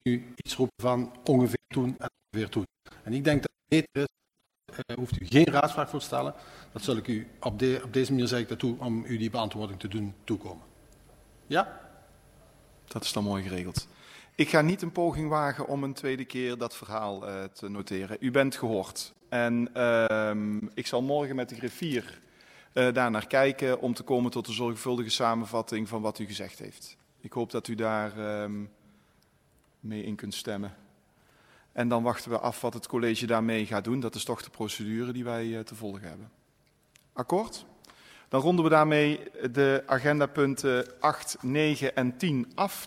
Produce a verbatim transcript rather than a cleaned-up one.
nu iets roepen van ongeveer toen en ongeveer toen. En ik denk dat het beter is, uh, hoeft u geen raadsvraag voor te stellen. Dat zal ik u op, de, op deze manier zeg ik dat toe om u die beantwoording te doen toekomen. Ja? Dat is dan mooi geregeld. Ik ga niet een poging wagen om een tweede keer dat verhaal uh, te noteren. U bent gehoord. En uh, ik zal morgen met de griffier uh, daar naar kijken om te komen tot een zorgvuldige samenvatting van wat u gezegd heeft. Ik hoop dat u daar uh, mee in kunt stemmen. En dan wachten we af wat het college daarmee gaat doen. Dat is toch de procedure die wij uh, te volgen hebben. Akkoord? Dan ronden we daarmee de agendapunten acht, negen en tien af.